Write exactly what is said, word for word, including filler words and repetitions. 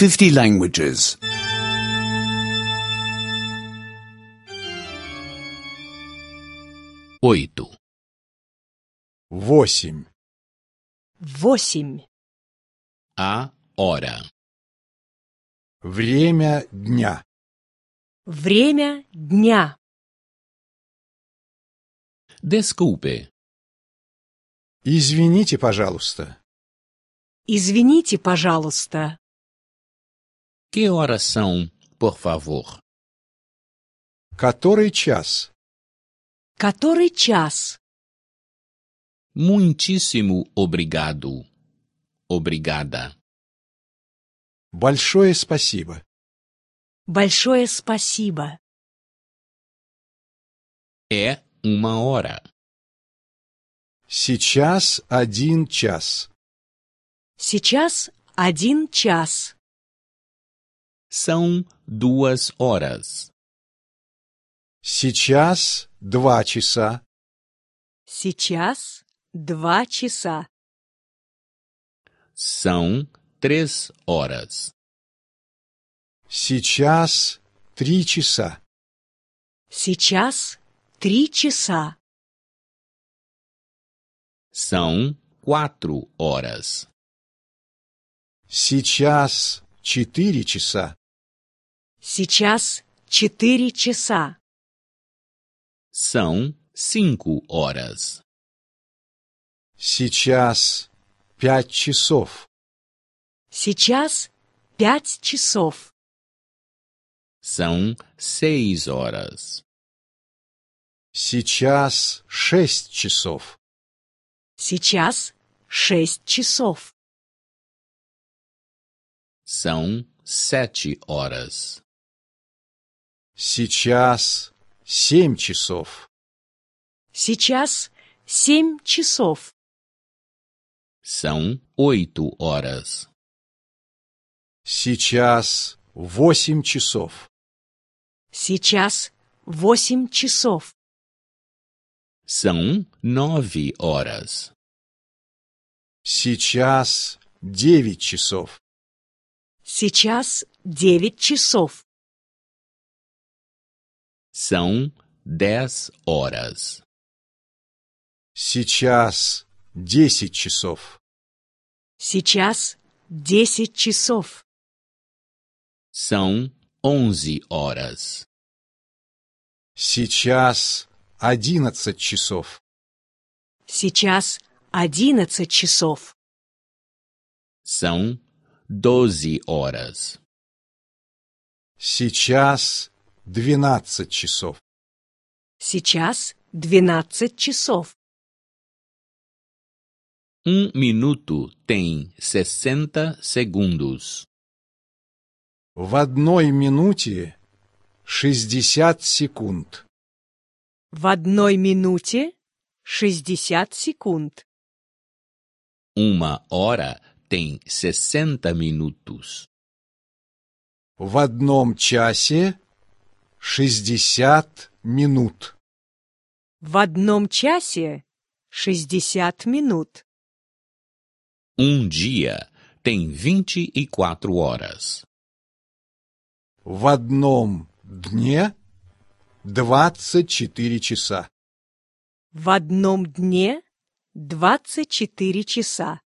fifty languages. Oito. Восемь. Восемь. A hora. Время дня. Время дня. Desculpe. Извините, пожалуйста. Извините, пожалуйста. Que horas são, por favor? Который час? Который час? Muitíssimo obrigado. Obrigada. Большое спасибо. Большое спасибо. É uma hora. Сейчас один час. Сейчас один час. São duas horas. Сейчас два часа. Сейчас два часа. São três horas. Сейчас три часа. Сейчас три часа. São quatro horas. Сейчас четыре часа. Сейчас четыре часа. São cinco horas. Сейчас пять часов. Сейчас пять часов. São seis horas. Сейчас шесть часов. Сейчас шесть часов. São sete horas. Сейчас семь часов. Сейчас семь часов. São oito horas. Сейчас восемь часов. Сейчас восемь часов. São nove horas. Сейчас девять часов. Сейчас девять часов. São dez horas. Сейчас десять часов. Сейчас десять часов. São onze horas. Сейчас одиннадцать часов. Сейчас одиннадцать часов. São doze horas. Сейчас двенадцать часов. Сейчас двенадцать часов. Um minuto tem sessenta segundos. В одной минуте шестьдесят секунд. В одной минуте шестьдесят секунд. Uma hora tem sessenta minutos. В одном часе шестьдесят минут. В одном часе шестьдесят минут. Um dia tem vinte e quatro horas. В одном дне двадцать четыре часа. В одном дне двадцать четыре часа.